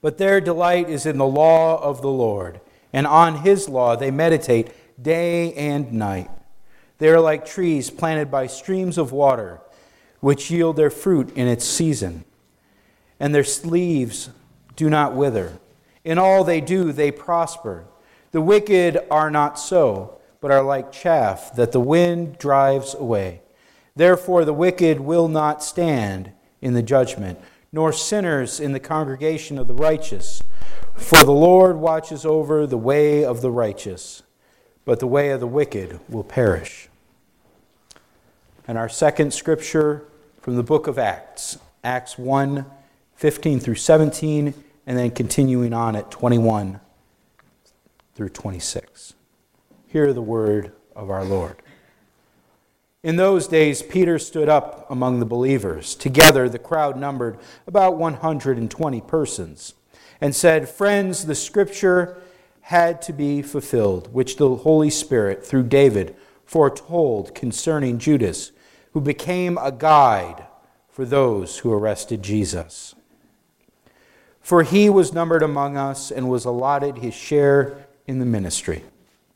But their delight is in the law of the Lord, and on his law they meditate day and night. They are like trees planted by streams of water, which yield their fruit in its season, and their leaves do not wither. In all they do, they prosper. The wicked are not so, but are like chaff that the wind drives away. Therefore the wicked will not stand in the judgment, nor sinners in the congregation of the righteous. For the Lord watches over the way of the righteous, but the way of the wicked will perish. And our second scripture from the book of Acts, Acts 1, 15 through 17, and then continuing on at 21 through 26. Hear the word of our Lord. In those days, Peter stood up among the believers. Together, the crowd numbered about 120 persons, and said, "Friends, the scripture had to be fulfilled, which the Holy Spirit, through David, foretold concerning Judas, who became a guide for those who arrested Jesus. For he was numbered among us and was allotted his share in the ministry."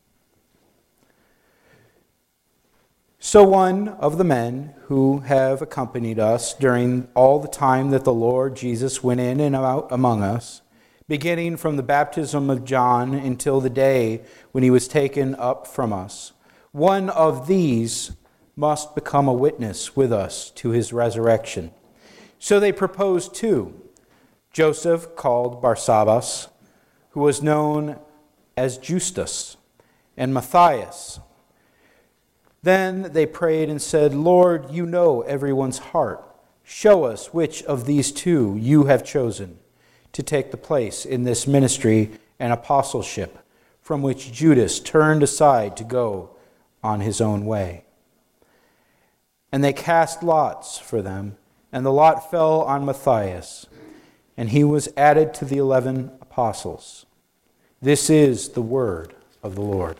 So one of the men who have accompanied us during all the time that the Lord Jesus went in and out among us, beginning from the baptism of John until the day when he was taken up from us, one of these must become a witness with us to his resurrection. So they proposed two: Joseph, called Barsabbas, who was known as Justus, and Matthias. Then they prayed and said, "Lord, you know everyone's heart. Show us which of these two you have chosen to take the place in this ministry and apostleship from which Judas turned aside to go on his own way." And they cast lots for them, and the lot fell on Matthias, and he was added to the 11 apostles. This is the word of the Lord.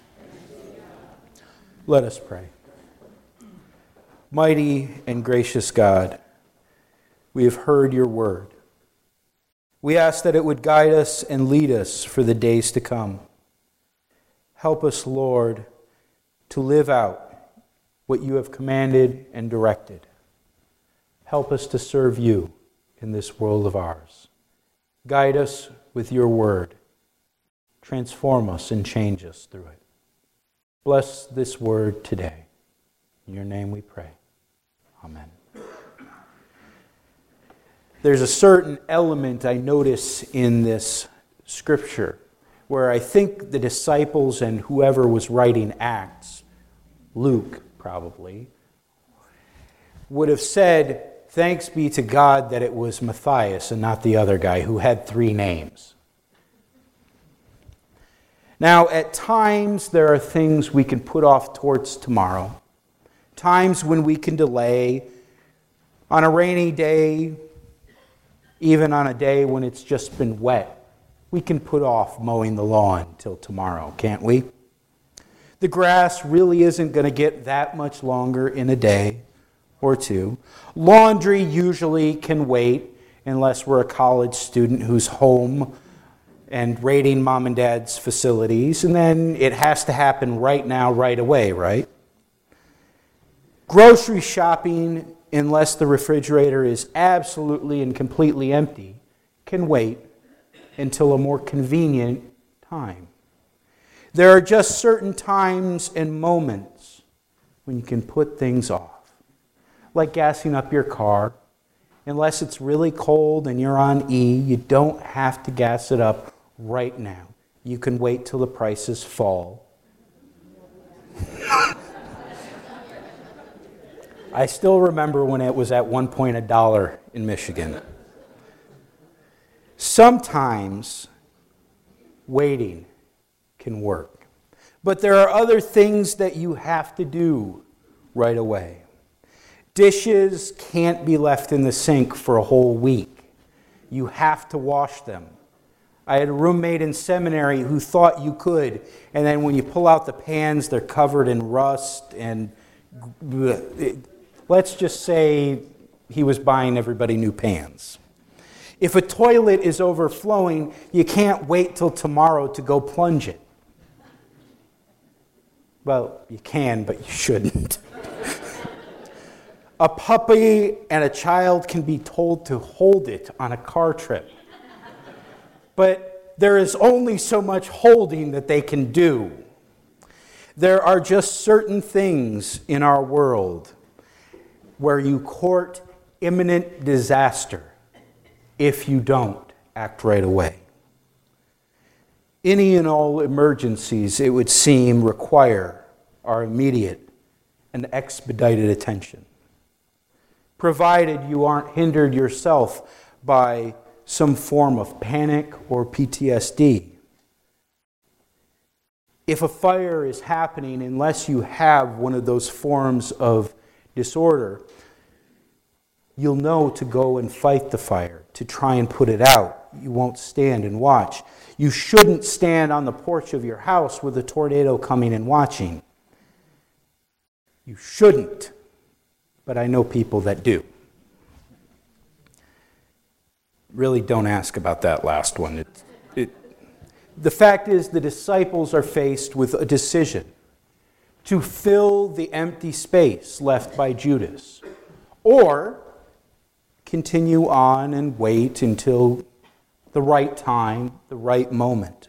Let us pray. Mighty and gracious God, we have heard your word. We ask that it would guide us and lead us for the days to come. Help us, Lord, to live out what you have commanded and directed. Help us to serve you in this world of ours. Guide us with your word. Transform us and change us through it. Bless this word today. In your name we pray. Amen. There's a certain element I notice in this scripture where I think the disciples and whoever was writing Acts, Luke probably, would have said, "Thanks be to God that it was Matthias and not the other guy who had 3 names." Now, at times, there are things we can put off towards tomorrow. Times when we can delay. On a rainy day, even on a day when it's just been wet, we can put off mowing the lawn till tomorrow, can't we? The grass really isn't going to get that much longer in a day or two. Laundry usually can wait unless we're a college student who's home and raiding mom and dad's facilities, and then it has to happen right now, right away, right? Grocery shopping, unless the refrigerator is absolutely and completely empty, can wait until a more convenient time. There are just certain times and moments when you can put things off, like gassing up your car. Unless it's really cold and you're on E, you don't have to gas it up right now. You can wait till the prices fall. I still remember when it was at one point $1 in Michigan. Sometimes waiting can work. But there are other things that you have to do right away. Dishes can't be left in the sink for a whole week. You have to wash them. I had a roommate in seminary who thought you could, and then when you pull out the pans, they're covered in rust, and let's just say he was buying everybody new pans. If a toilet is overflowing, you can't wait till tomorrow to go plunge it. Well, you can, but you shouldn't. A puppy and a child can be told to hold it on a car trip. But there is only so much holding that they can do. There are just certain things in our world where you court imminent disaster if you don't act right away. Any and all emergencies, it would seem, require our immediate and expedited attention, provided you aren't hindered yourself by some form of panic or PTSD. If a fire is happening, unless you have one of those forms of disorder, you'll know to go and fight the fire, to try and put it out. You won't stand and watch. You shouldn't stand on the porch of your house with a tornado coming and watching. You shouldn't, but I know people that do. Really don't ask about that last one. The fact is, the disciples are faced with a decision to fill the empty space left by Judas, or continue on and wait until the right time, the right moment.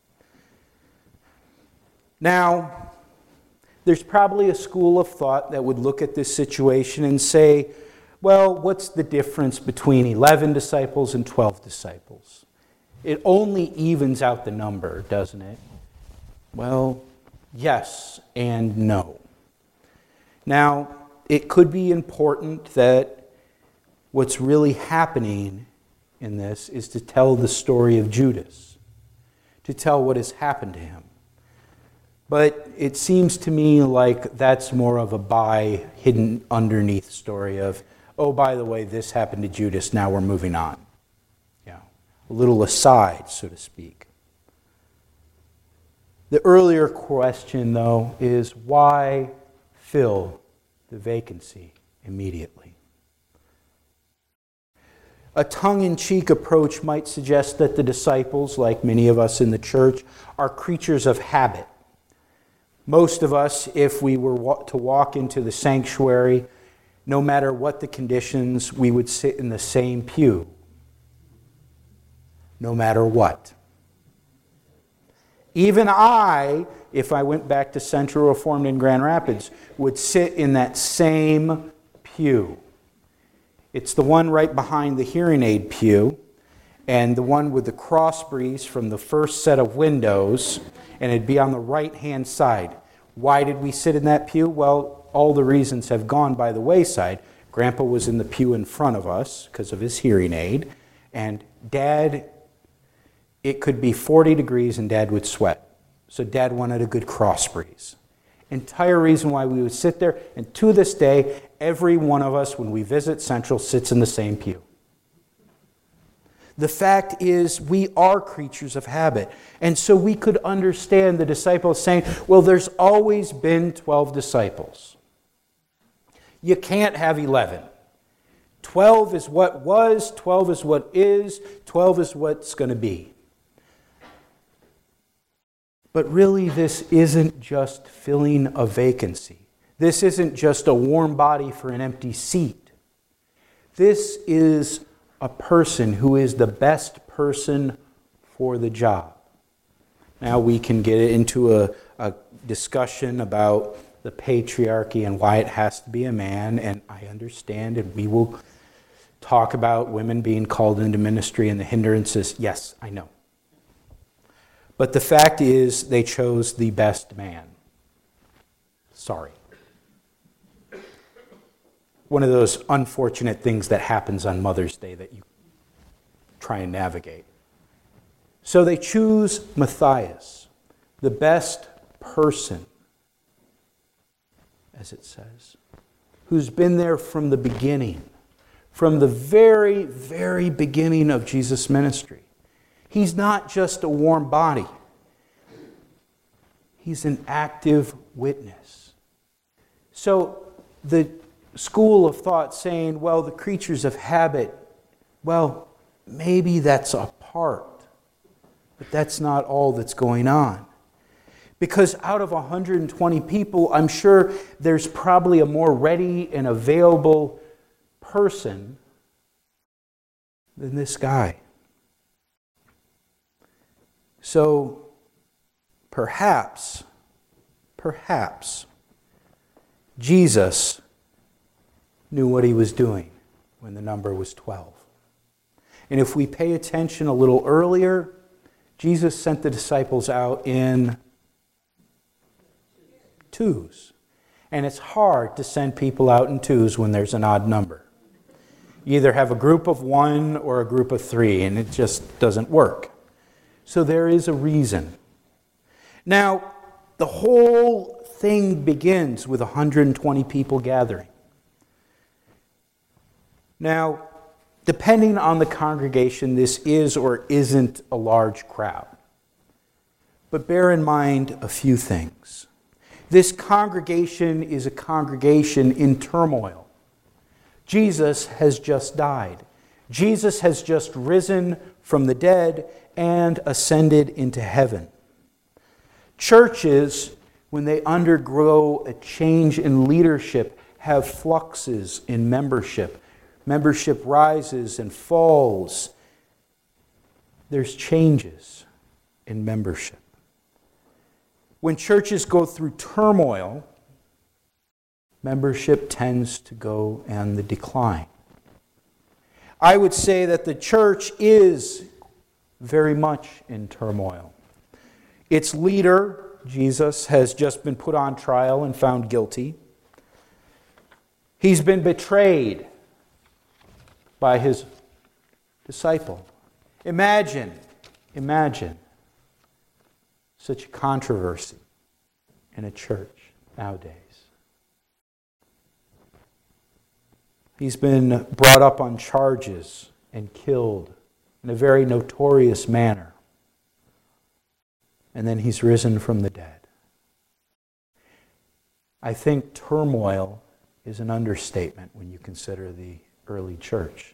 Now, there's probably a school of thought that would look at this situation and say, well, what's the difference between 11 disciples and 12 disciples? It only evens out the number, doesn't it? Well, yes and no. Now, it could be important that what's really happening in this is to tell the story of Judas, to tell what has happened to him. But it seems to me like that's more of a hidden underneath story of, oh, by the way, this happened to Judas, now we're moving on. Yeah, a little aside, so to speak. The earlier question, though, is why fill the vacancy immediately? A tongue-in-cheek approach might suggest that the disciples, like many of us in the church, are creatures of habit. Most of us, if we were to walk into the sanctuary, no matter what the conditions, we would sit in the same pew. No matter what. Even I, if I went back to Central Reformed in Grand Rapids, would sit in that same pew. It's the one right behind the hearing aid pew, and the one with the cross breeze from the first set of windows, and it'd be on the right-hand side. Why did we sit in that pew? Well, all the reasons have gone by the wayside. Grandpa was in the pew in front of us because of his hearing aid, and Dad, it could be 40 degrees and Dad would sweat. So Dad wanted a good cross breeze. Entire reason why we would sit there, and to this day, every one of us, when we visit Central, sits in the same pew. The fact is, we are creatures of habit. And so we could understand the disciples saying, well, there's always been 12 disciples. You can't have 11. 12 is what was, 12 is what is, 12 is what's going to be. But really, this isn't just filling a vacancy. This isn't just a warm body for an empty seat. This is a person who is the best person for the job. Now we can get into a discussion about the patriarchy and why it has to be a man, and I understand, and we will talk about women being called into ministry and the hindrances. Yes, I know. But the fact is, they chose the best man. Sorry. One of those unfortunate things that happens on Mother's Day that you try and navigate. So they choose Matthias, the best person, as it says, who's been there from the beginning, from the very, very beginning of Jesus' ministry. He's not just a warm body. He's an active witness. So the school of thought saying, well, the creatures of habit, well, maybe that's a part, but that's not all that's going on. Because out of 120 people, I'm sure there's probably a more ready and available person than this guy. So perhaps, Jesus knew what he was doing when the number was 12. And if we pay attention a little earlier, Jesus sent the disciples out in twos. And it's hard to send people out in twos when there's an odd number. You either have a group of one or a group of three, and it just doesn't work. So there is a reason. Now, the whole thing begins with 120 people gathering. Now, depending on the congregation, this is or isn't a large crowd. But bear in mind a few things. This congregation is a congregation in turmoil. Jesus has just died. Jesus has just risen from the dead and ascended into heaven. Churches, when they undergo a change in leadership, have fluxes in membership. Membership rises and falls. There's changes in membership. When churches go through turmoil, membership tends to go on the decline. I would say that the church is very much in turmoil. Its leader, Jesus, has just been put on trial and found guilty. He's been betrayed by his disciple. Imagine such a controversy in a church nowadays. He's been brought up on charges and killed in a very notorious manner. And then he's risen from the dead. I think turmoil is an understatement when you consider the early church.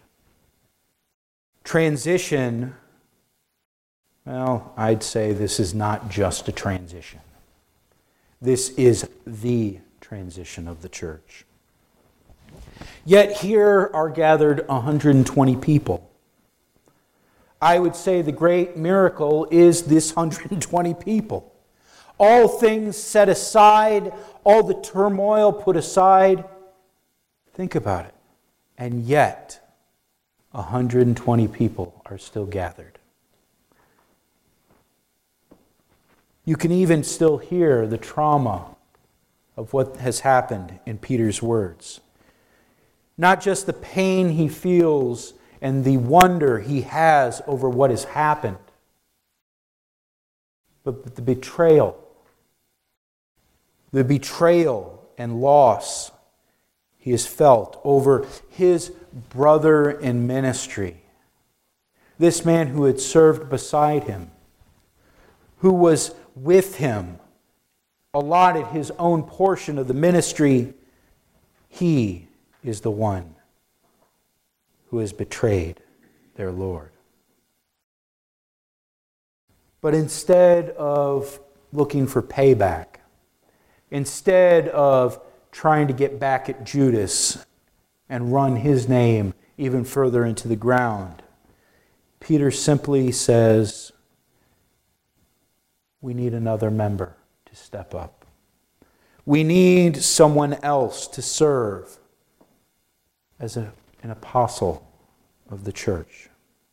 Transition, well, I'd say this is not just a transition. This is the transition of the church. Yet here are gathered 120 people. I would say the great miracle is this 120 people. All things set aside, all the turmoil put aside. Think about it. And yet, 120 people are still gathered. You can even still hear the trauma of what has happened in Peter's words. Not just the pain he feels and the wonder he has over what has happened, but the betrayal and loss he has felt over his brother in ministry. This man who had served beside him, who was with him, allotted his own portion of the ministry, he is the one who has betrayed their Lord. But instead of looking for payback, instead of trying to get back at Judas and run his name even further into the ground, Peter simply says, we need another member to step up. We need someone else to serve as an apostle of the church.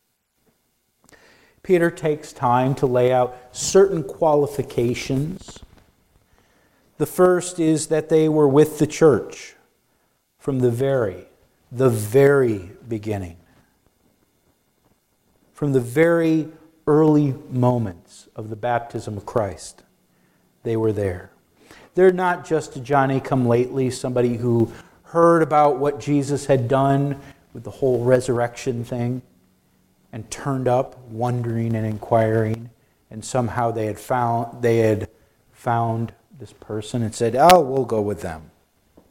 Peter takes time to lay out certain qualifications. The first is that they were with the church from the very beginning. From the very early moments of the baptism of Christ, they were there. They're not just a Johnny-come-lately, somebody who heard about what Jesus had done with the whole resurrection thing and turned up wondering and inquiring, and somehow they had found this person and said, oh, we'll go with them.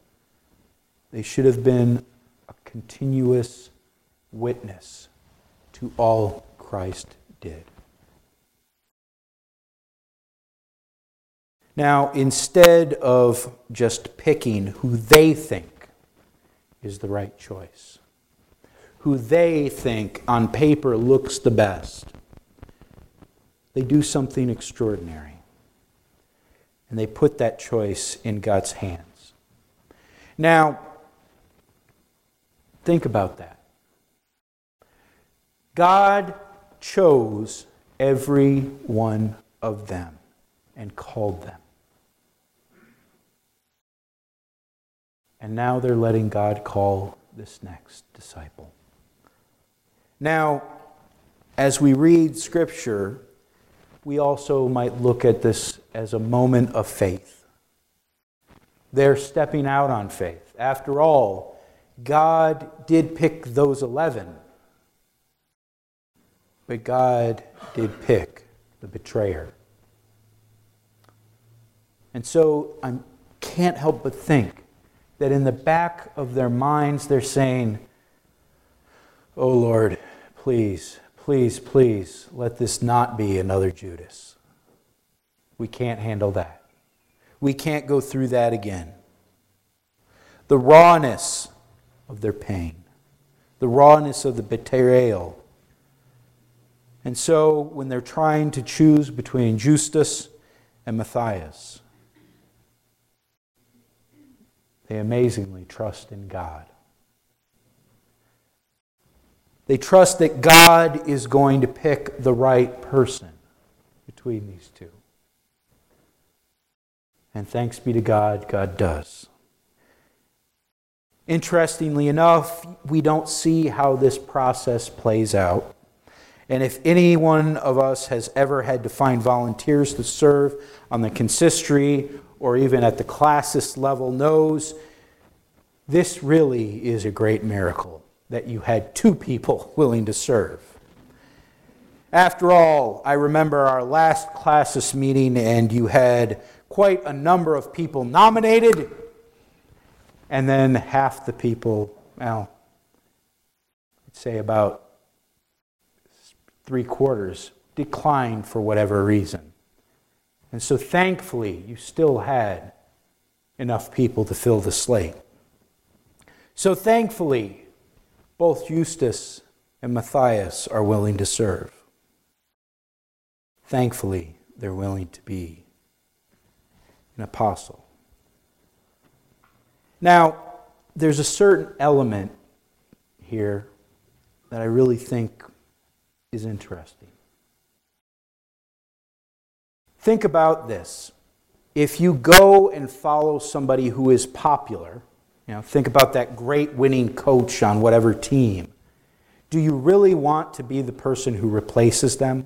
They should have been a continuous witness to all Christ did. Now, instead of just picking who they think is the right choice, who they think on paper looks the best, they do something extraordinary. And they put that choice in God's hands. Now, think about that. God chose every one of them and called them. And now they're letting God call this next disciple. Now, as we read Scripture, we also might look at this as a moment of faith. They're stepping out on faith. After all, God did pick those 11. But God did pick the betrayer. And so I can't help but think that in the back of their minds they're saying, "Oh Lord, please, please, please, let this not be another Judas. We can't handle that. We can't go through that again." The rawness of their pain, the rawness of the betrayal. And so when they're trying to choose between Justus and Matthias, they amazingly trust in God. They trust that God is going to pick the right person between these two. And thanks be to God, God does. Interestingly enough, we don't see how this process plays out. And if any one of us has ever had to find volunteers to serve on the consistory or even at the classist level knows, this really is a great miracle that you had 2 people willing to serve. After all, I remember our last classist meeting and you had quite a number of people nominated, and then half the people, well, I'd say about 3/4 declined for whatever reason. And so thankfully, you still had enough people to fill the slate. So thankfully, both Justus and Matthias are willing to serve. Thankfully, they're willing to be an apostle. Now, there's a certain element here that I really think is interesting. Think about this. If you go and follow somebody who is popular, think about that great winning coach on whatever team, do you really want to be the person who replaces them?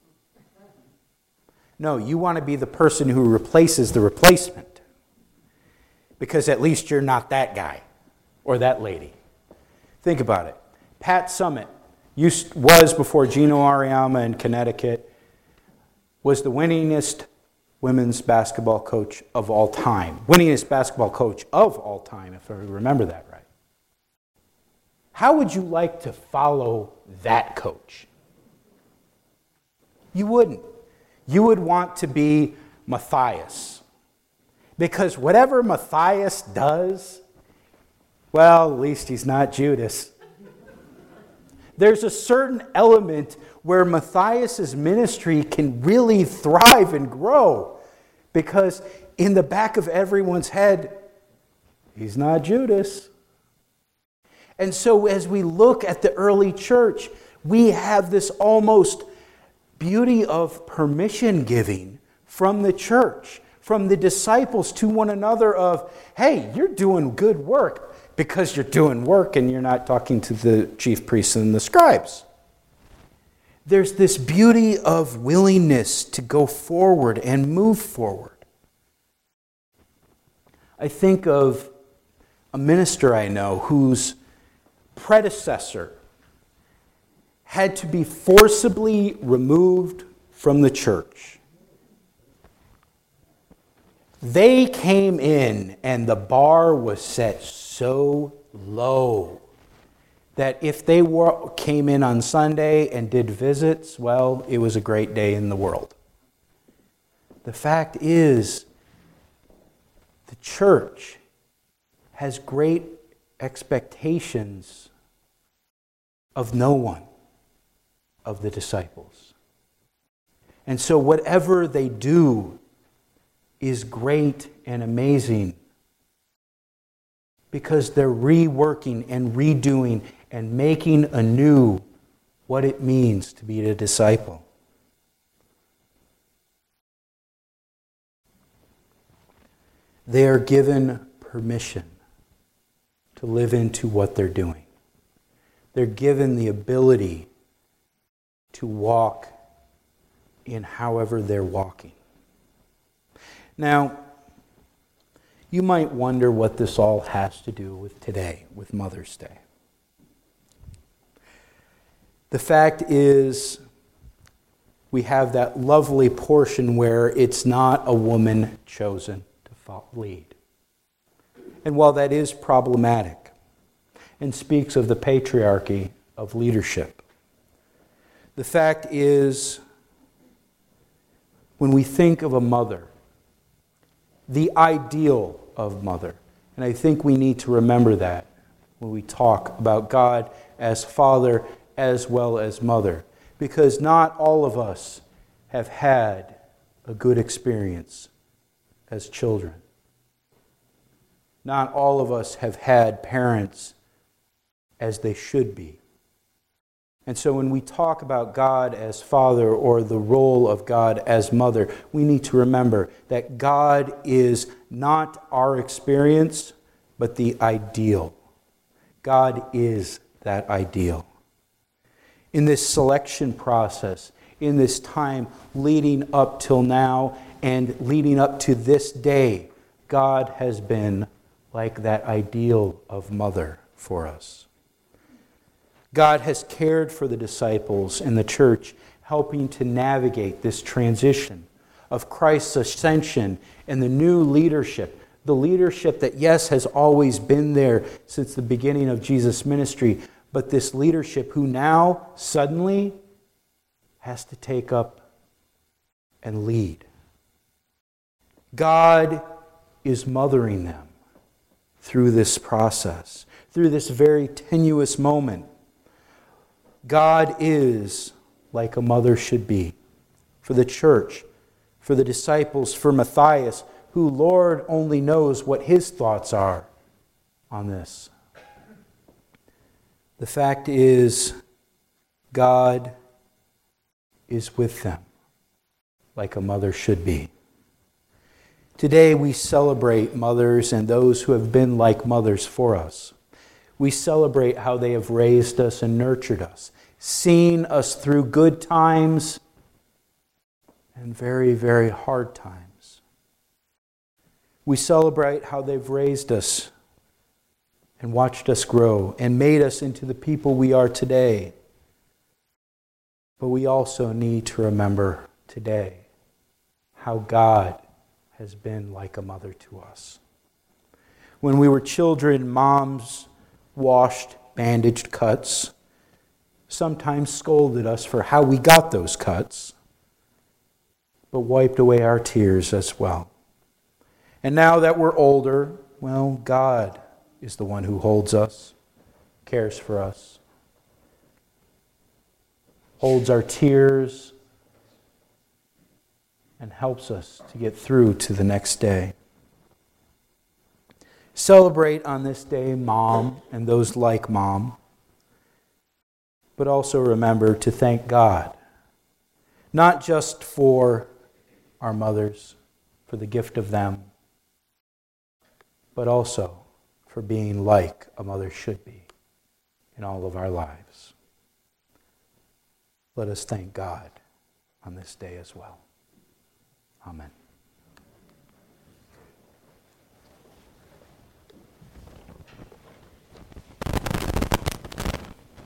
No, you want to be the person who replaces the replacement. Because at least you're not that guy or that lady. Think about it. Pat Summitt was, before Gino Auriemma in Connecticut, was the winningest women's basketball coach of all time. Winningest basketball coach of all time, if I remember that right. How would you like to follow that coach? You wouldn't. You would want to be Matthias. Because whatever Matthias does, well, at least he's not Judas. There's a certain element where Matthias' ministry can really thrive and grow. Because in the back of everyone's head, he's not Judas. And so as we look at the early church, we have this almost beauty of permission giving from the church, from the disciples to one another of, hey, you're doing good work because you're doing work and you're not talking to the chief priests and the scribes. There's this beauty of willingness to go forward and move forward. I think of a minister I know whose predecessor had to be forcibly removed from the church. They came in and the bar was set so low that if they came in on Sunday and did visits, well, it was a great day in the world. The fact is, the church has great expectations of no one of the disciples. And so whatever they do is great and amazing because they're reworking and redoing and making anew what it means to be a disciple. They are given permission to live into what they're doing. They're given the ability to walk in however they're walking. Now, you might wonder what this all has to do with today, with Mother's Day. The fact is, we have that lovely portion where it's not a woman chosen to lead. And while that is problematic and speaks of the patriarchy of leadership, the fact is, when we think of a mother, the ideal of mother, and I think we need to remember that when we talk about God as Father as well as Mother, because not all of us have had a good experience as children. Not all of us have had parents as they should be. And so when we talk about God as Father or the role of God as Mother, we need to remember that God is not our experience, but the ideal. God is that ideal. In this selection process, in this time leading up till now and leading up to this day, God has been like that ideal of mother for us. God has cared for the disciples and the church, helping to navigate this transition of Christ's ascension and the new leadership. The leadership that, yes, has always been there since the beginning of Jesus' ministry, but this leadership who now suddenly has to take up and lead. God is mothering them through this process, through this very tenuous moment. God is like a mother should be for the church, for the disciples, for Matthias, who, Lord, only knows what his thoughts are on this. The fact is, God is with them like a mother should be. Today we celebrate mothers and those who have been like mothers for us. We celebrate how they have raised us and nurtured us, seen us through good times and very, very hard times. We celebrate how they've raised us and watched us grow and made us into the people we are today. But we also need to remember today how God has been like a mother to us. When we were children, moms washed bandaged cuts, sometimes scolded us for how we got those cuts, but wiped away our tears as well. And now that we're older, well, God is the one who holds us, cares for us, holds our tears, and helps us to get through to the next day. Celebrate on this day Mom and those like Mom, but also remember to thank God, not just for our mothers, for the gift of them, but also for being like a mother should be in all of our lives. Let us thank God on this day as well. Amen.